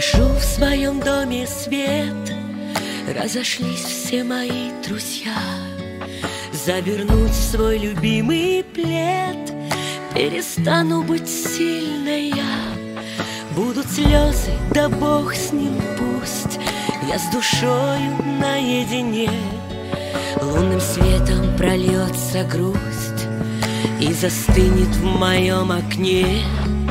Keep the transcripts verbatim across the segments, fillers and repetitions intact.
Гашу в своем доме свет, разошлись все мои друзья. Завернуть в свой любимый плед, перестану быть сильной я. Будут слезы, да бог с ним пусть, я с душою наедине. Лунным светом прольется грусть и застынет в моем окне.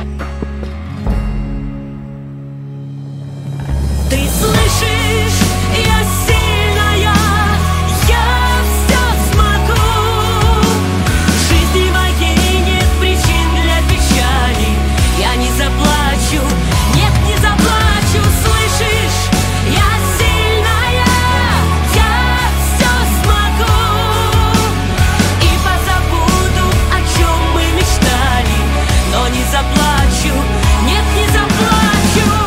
Ты слышишь, я сильная, я все смогу. В жизни моей нет причин для печали, я не заплачу, нет, не заплачу. Слышишь, я сильная, я все смогу. И позабуду, о чем мы мечтали, но не заплачу, нет, не заплачу.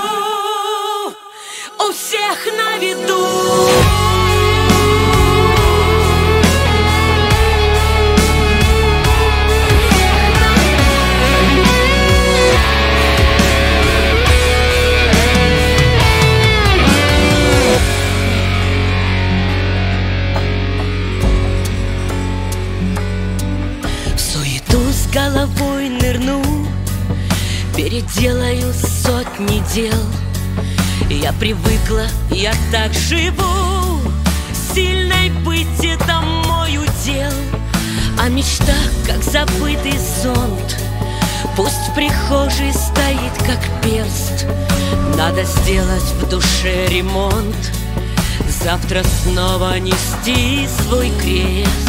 У всех на виду. В суету с головой нырну, переделаю сотни дел. Я привыкла, я так живу, сильной быть — это мой удел. А мечта, как забытый зонт, пусть в прихожей стоит, как перст. Надо сделать в душе ремонт, завтра снова нести свой крест.